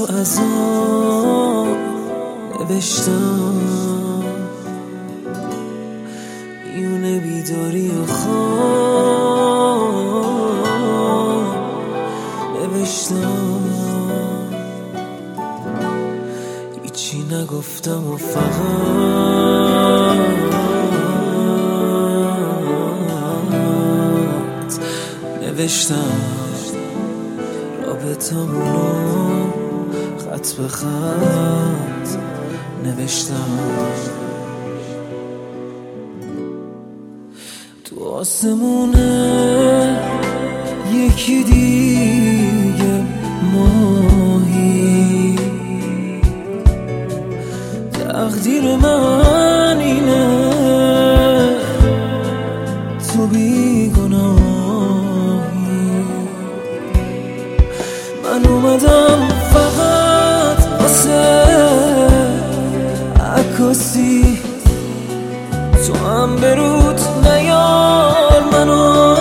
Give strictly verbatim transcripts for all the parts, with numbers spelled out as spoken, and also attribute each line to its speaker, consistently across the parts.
Speaker 1: رو از آن نوشتم، میونه بیداری و خواب نوشتم، هیچی نگفتم و فقط نوشتم رابطمونو خط به خط نوشتم. تو آسمونه یکی دیگه ماهی، تقدیر من اینه تو بیگناهی. من اومدم فقط واسه عکاسی، تو هم برود نیار منو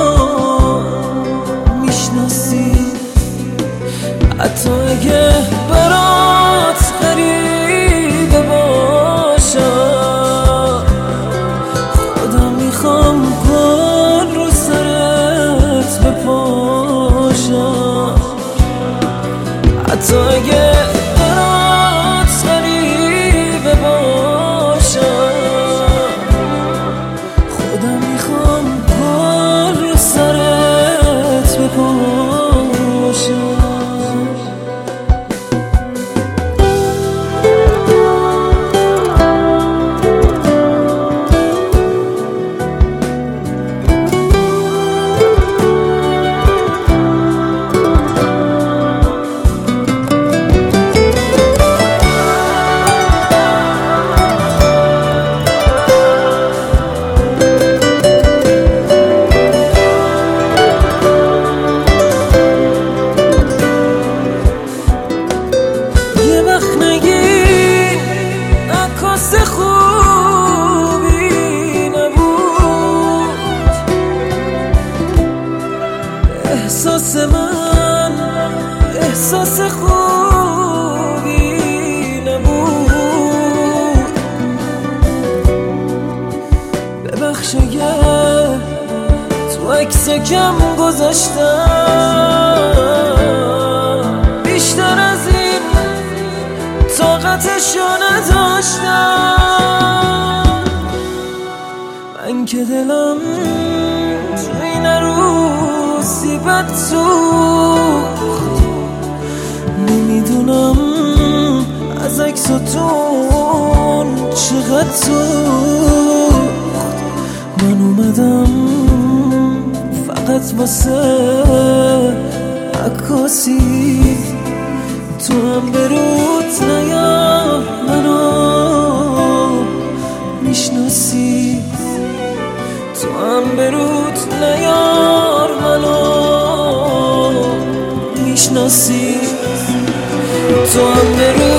Speaker 1: میشناسی، حتی اگه برات غریبه باشم، خودم میخوام گل رو سرت بپاشم، حتی اگه برات غریبه باشم، خودم میخوام گل رو سرت بپاشم. خوبی نبود احساس من، احساس خوبی نبود. ببخش اگه تو عکس کم گذاشتم، بیشتر از این طاقتشو نداشتم. من که دلم تو این روزی بد سوخت، نمیدونم از عکساتون چقدر سوخت. من اومدم فقط واسه عکاسی، تو هم برود نیار منو میشناسی، تو هم برود نیار منو میشناسی، تو هم برود